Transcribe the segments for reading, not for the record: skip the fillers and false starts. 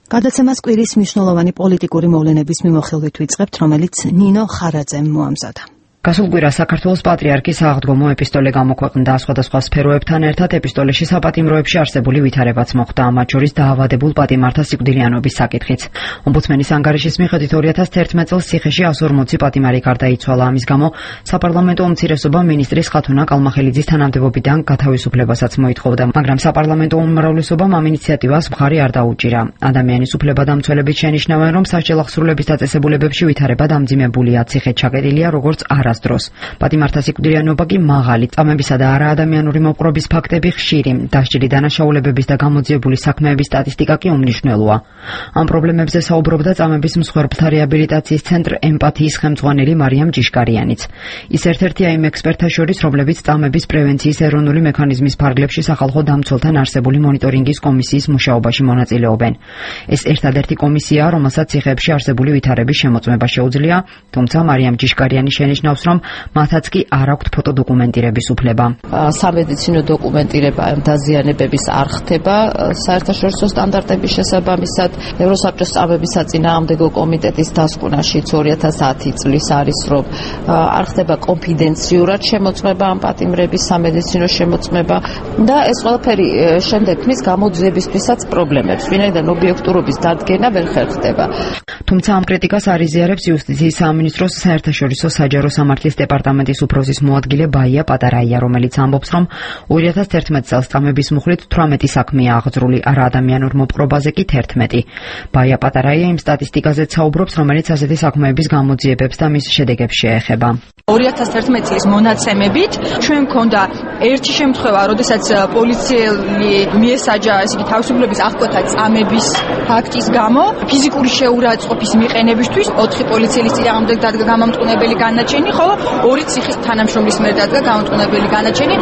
გადაცემას კვირის მნიშვნელოვანი პოლიტიკური მოვლენების მიმოხილვით ვიწყებთ, რომელიც ნინო ხარაძემ მოამზადა. გასულ კვირას საქართველოს პატრიარქის აღდგომო ეპისტოლე გამოქვეყნდა. სხვადასხვა სფეროებთან ერთად ეპისტოლეში საპატიმროებში არსებული ვითარებაც მოხდა, მათ შორის დაავადებულ პატიმართა სიკვდილიანობის საკითხიც. ომბუდსმენის ანგარიშის მიხედვით 2011 წელს ციხეში 140 პატიმარი გარდაიცვალა. ამის გამო საპარლამენტო უმცირესობა მინისტრის ხათუნა კალმახელიძის თანამდებობიდან გათავისუფლებასაც მოითხოვდა, მაგრამ საპარლამენტო უმრავლესობამ ამ ინიციატივას მხარი არ დაუჭირა. ადამიანის უფლებადამცველებით შენიშნავენ, რომ სასჯელ აღსრულების დაწესებულებებში ვითარება დამძიმებულია, ციხე ჩაკეტილია როგორც არასდროს. პატიმართა სიკვდილიანობა კი მაღალი, წამებისა და არაადამიანური მოპყრობის ფაქტები ხშირი, დასჯილი დანაშაულებების და გამოძიებული საქმეების სტატისტიკა კი უმნიშვნელოა. ამ პრობლემებზე საუბრობდა წამების მსხვერპლთა რეაბილიტაციის ცენტრ ემპათიის ხელმძღვანელი მარიამ ჯიშკარიანიც. ის ერთ-ერთია იმ ექსპერტთა შორის, რომლებიც წამების პრევენციის ეროვნული მექანიზმის ფარგლებში სახალხო დამცველთან არსებული მონიტორინგის კომისიის მუშაობაში მონაწილეობენ. ეს ერთადერთი კომისიაა, რომელსაც ციხეებში არსებული ვითარების შემოწმება შეუძლია, თუმცა მარიამ ჯიშკარიანი შენიშნავს, რომ მათაც კი არ აქვთ ფოტოდოკუმენტირების უფლება. სამედიცინო დოკუმენტირება დაზიანებების არ ხდება საერთაშორისო სტანდარტების შესაბამისად. ევროსაბჭოს წამების საწინააღმდეგო კომიტეტის დასკვნაშიც 2010 წლის არის, რომ არ ხდება კონფიდენციურად შემოწმება ამ პატიმრების სამედიცინო შემოწმება და ეს ყველაფერი შემდეგ ქმნის გამოძიებისთვისაც პრობლემებს, ვინაიდან ობიექტურობის დადგენა ვერ ხერხდება. თუმცა ამ კრიტიკას არ იზიარებს იუსტიციის სამინისტროს საერთაშორისო საჯარო სამართლის დეპარტამენტის უფროსის მოადგილე ბაია პატარაია, რომელიც ამბობს, რომ 2011 წელს წამების მუხლით 18 საქმეა აღძრული, არაადამიანურ მოპყრობაზე კი 11. ბაია პატარაია იმ სტატისტიკაზე საუბრობს, რომელიც ასეთი საქმეების გამოძიებებს და მის შედეგებს შეეხება. 2011 წლის მონაცემებით ჩვენ მქონდა ერთი შემთხვევა, როდესაც პოლიციელი მიესაჯა თავისუფლების აღკვეთა წამების ფაქტის გამო ფიზიკური შეურაცხყოფის მიყენებისთვის 4 პოლიციელის წინააღმდეგ დადგა გამამტყუნებელი განაჩენი, ხოლო 2 ციხის თანამშრომლის მიერ დადგა გამამტყუნებელი განაჩენი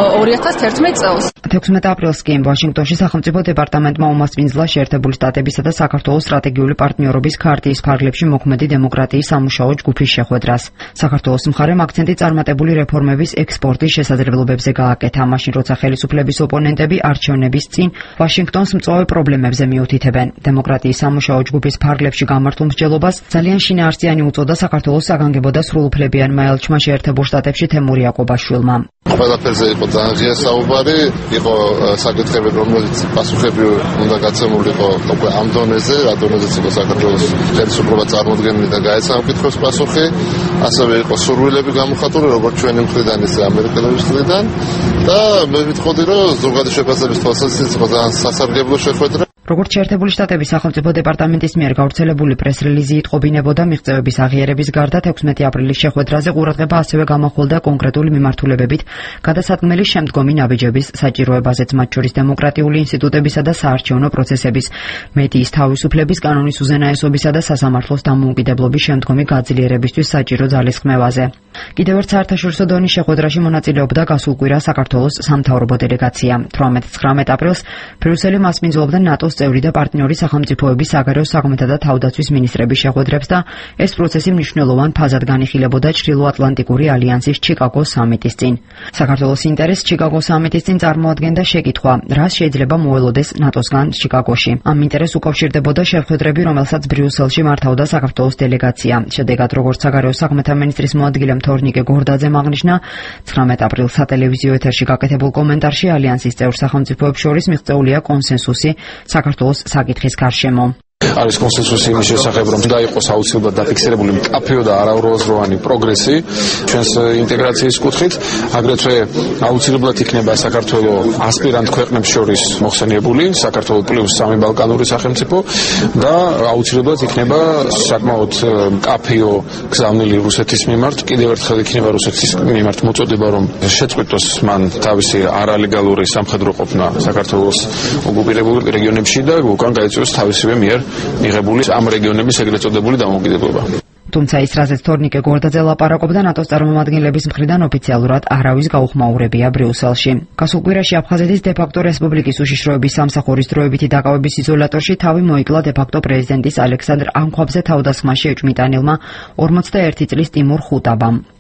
2011 წელს. 16 აპრილს კი ვაშინგტონში სახელმწიფო დეპარტამენტმა უმასპინძლა შეერთებული შტატებისა და საქართველოს სტრატეგიული პარტნიორობის ქარტიის ფარგლებში მოქმედი დემოკრატიის სამუშაო ჯგუფის შეხვედრას. საქართველოს მხარემ აქცენტი წარმატებული რეფორმების ექსპორტის შესაძლებლობებზე გააკეთა, მაშინ როცა ხელისუფლების ოპონენტები არჩევნების წინ ვაშინგტონს მწვავე პრობლემებზე მიუთითებენ. დემოკრატიის სამუშაო ჯგუფის ფარგლებში გამართულ მსჯელობას ძალიან შინაარსიანი უწოდა საქართველოს საგანგებო და სრულუფლებიანმა ელჩმა შეერთებულ შტატებში თემურ იაკობაშვილმა. ყველაფერზე იყო ძალიან ღია საუბარი, იყო საკითხები, რომელიც პასუხები უნდა გაცემულიყო უკვე ამ დონეზე, რა დონეზეც იყო საქართველოს ხელისუფლება წარმოდგენილი და გაეცა ამ კითხვის პასუხი, ასევე იყო სურვილები გამოხატული, როგორც ჩვენი მხრიდან, ისე ამერიკელების მხრიდან და მე ვიტყოდი, რომ ზოგადი შეფასების თვალსაზრისით იყო ძალიან სასარგებლო შეხვედრა. როგორც შეერთებული შტატების სახელმწიფო დეპარტამენტის მიერ გავრცელებული პრეს-რელიზი იტყობინებოდა, მიღწევების აღიარების გარდა 16 აპრილის შეხვედრაზე ყურადღება ასევე გამახვილდა კონკრეტული მიმართულებებით გადასატყმელი შემდგომი ნაბიჯების საჭიროებაზეც, მათ შორის დემოკრატიული ინსტიტუტებისა და საარჩევნო პროცესების, მედიის თავისუფლების, კანონის უზენაესობისა და სასამართლოს დამოუკიდებლობის შემდგომი გაძლიერებისთვის საჭირო ძალისხმევაზე. კიდევ ერთ საერთაშორისო დონის შეხვედრაში მონაწილეობდა გასულ კვირას საქართველოს სამთავრობო დელეგაცია. 18-19 აპრილს ბრიუსელი მასპინძლობდა ნატოს წევრი და პარტნიორი სახელმწიფოების საგარეო საქმეთა და თავდაცვის მინისტრების შეხვედრებს და ეს პროცესი მნიშვნელოვან ფაზად განიხილებოდა ჩრდილოატლანტიკური ალიანსის ჩიკაგოს სამიტის წინ. საქართველოს ინტერესს ჩიკაგოს სამიტის წინ წარმოადგენდა შეკითხვა, რას შეიძლება მოელოდეს ნატოსგან ჩიკაგოში. ამ ინტერესს უკავშირდებოდა შეხვედრები, რომელსაც ბრიუსელში მართავდა საქართველოს დელეგაცია. შედეგად, როგორც საგარეო საქმეთა მინისტრის მოადგილე თორნიკე გორდაძემ აღნიშნა, 19 აპრილს სატელევიზიო ეთერში გაკეთებულ კომენტარში ალიანსის წევრ სახელმწიფოებს შორის მიღწეულია კონსენსუსი საქართველოს საკითხის გარშემო. არის კონსენსუსი იმის შესახებ, რომ უნდა იყოს აუცილებლად დაფიქსირებული მკაფიო და არაუროაზროვანი პროგრესი ჩვენს ინტეგრაციის კუთხით, აგრეთვე აუცილებლად იქნება საქართველოს ასპირანტ ქვეყნებს შორის მოხსენიებული საქართველოს პლუს 3 ბალკანური სახელმწიფო და აუცილებლად იქნება საკმაოდ მკაფიო გზავნილი რუსეთის მიმართ, კიდევ ერთხელ იქნება რუსეთის მიმართ მოწოდება, რომ შეწყვიტოს მან თავისი არალეგალური სამხედრო ყოფნა საქართველოს ოკუპირებულ რეგიონებში და უკან გაეწიოს თავისივე მიერ მიღებული ამ რეგიონების ეგრეთ წოდებული დამოუკიდებლობა. თუმცა ის, რაზეც თორნიკე გორდაძე ლაპარაკობდა, ნატოს წარმომადგენლების მხრიდან ოფიციალურად არავის გაუხმაურებია ბრიუსელში. გასულ კვირაში აფხაზეთის დე-ფაქტო რესპუბლიკის უშიშროების სამსახურის დროებითი დაკავების იზოლატორში თავი მოიკლა დე-ფაქტო პრეზიდენტის ალექსანდრ ამქვაბზე თავდასხმაში ეჭვმიტანილმა 41 წლის ტიმურ ხუტაბამ.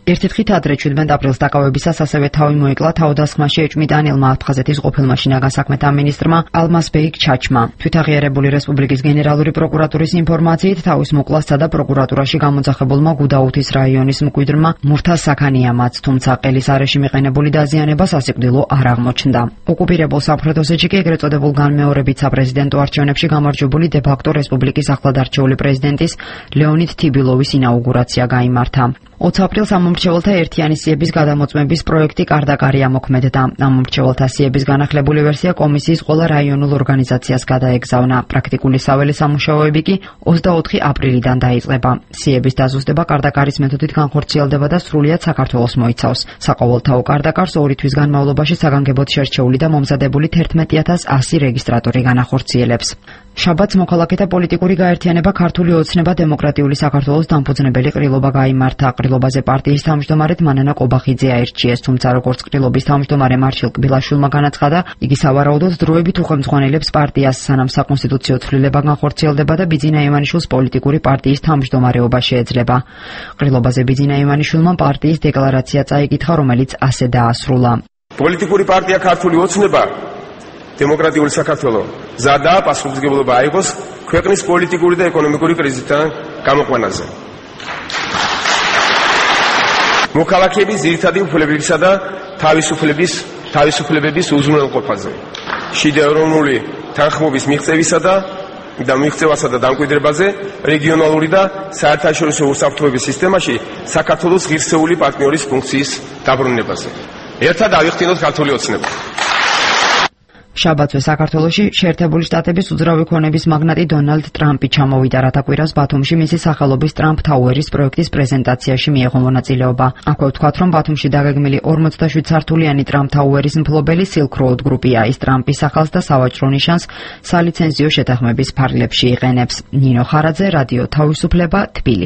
ერთი დღით ადრე 17 აპრილს დაკავებისას ასევე თავი მოიკლა თავდასხმაში ეჭვმიტანილმა აფხაზეთის ყოფილმა შინაგან საქმეთა მინისტრმა ალმაზბეიკ ჩაჩმა. თვითაღიარებული რესპუბლიკის გენერალური პროკურატურის ინფორმაციით თავის მოკლასსა და პროკურატურაში გამოძახებულმა გუდაუთის რაიონის მკვიდრმა მურთა საქანიამაც, თუმცა ყელის არეში მიყენებული დაზიანება სასიკვდილო არ აღმოჩნდა. ოკუპირებულ სამხრეთ ოსეთში კი ეგრეთ წოდებულ განმეორებით საპრეზიდენტო არჩევნებში გამარჯვებული დე-ფაქტო რესპუბლიკის ახლად არჩეული პრეზიდენტის ლეონიდ თიბილოვის ინაუგურაცია გაიმართა. 20 აპრილს ამომრჩეველთა ერთიანი სიების გადამოწმების პროექტი კარდაკარი ამოქმედდა. ამომრჩეველთა სიების განახლებული ვერსია კომისიის ყველა რაიონულ ორგანიზაციას გადაეგზავნა. პრაქტიკული საველე სამუშაოები კი 24 აპრილიდან დაიწყება. სიების დაზუსტება კარდაკარის მეთოდით განხორციელდება და სრულიად საქართველოს მოიცავს. საყოველთაო კარდაკარს 2 თვის განმავლობაში საგანგებოდ შერჩეული და მომზადებული 11100 რეგისტრატორი განახორციელებს. შაბათს მოქალაქეთა პოლიტიკური გაერთიანება ქართული ოცნება დემოკრატიული საქართველოს დამფუძნებელი ყრილობა გაიმართა. ყრილობაზე პარტიის თავმჯდომარედ მანანა კობახიძე აირჩიეს, თუმცა როგორც ყრილობის თავმჯდომარე მარშალ კბილაშვილმა განაცხადა, იგი სავარაუდოდ დროებით უხელმძღვანელებს პარტიას, სანამ საკონსტიტუციო ცვლილება განხორციელდება და ბიძინა ივანიშვილს პოლიტიკური პარტიის თავმჯდომარეობა შეეძლება. ყრილობაზე ბიძინა ივანიშვილმა პარტიის დეკლარაცია წაიკითხა, რომელიც ასე დაასრულა. პოლიტიკური პარტია ქართული ოცნება დემოკრატიული საქართველოს ზადა პასუხისმგებლობა აიღოს ქვეყნის პოლიტიკური და ეკონომიკური კრიზისთან გამოყვანაზე. მოქალაქეების ძირითადი უფლებებისა და თავისუფლებების უზრუნველყოფაზე. შიდაეროვნული თანხმობის მიღწევასა და დამკვიდრებაზე რეგიონალური და საერთაშორისო უსაფრთხოების სისტემაში საქართველოს ღირსეული პარტნიორის ფუნქციის დაბრუნებაზე. ერთად ავიხსნოთ ქართული ოცნება. შაბათვე საქართველოში შეერთებული შტატების უძრავი ქონების მაგნატი დონალდ ტრამპი ჩამოვიდა, რათა კვირას ბათუმში მისი სახელობის ტრამპ თაუერის პროექტის პრეზენტაციაში მიეღო მონაწილეობა. აქვე ვთქვათ, რომ ბათუმში დაგეგმილი 47 სართულიანი ტრამპ თაუერის მფლობელი Silk Road გრუპია. ის ტრამპის სახელს და სავაჭრო ნიშანს სალიცენზიო შეთანხმების ფარგლებში იყენებს. ნინო ხარაძე, რადიო თავისუფლება, თბილისი.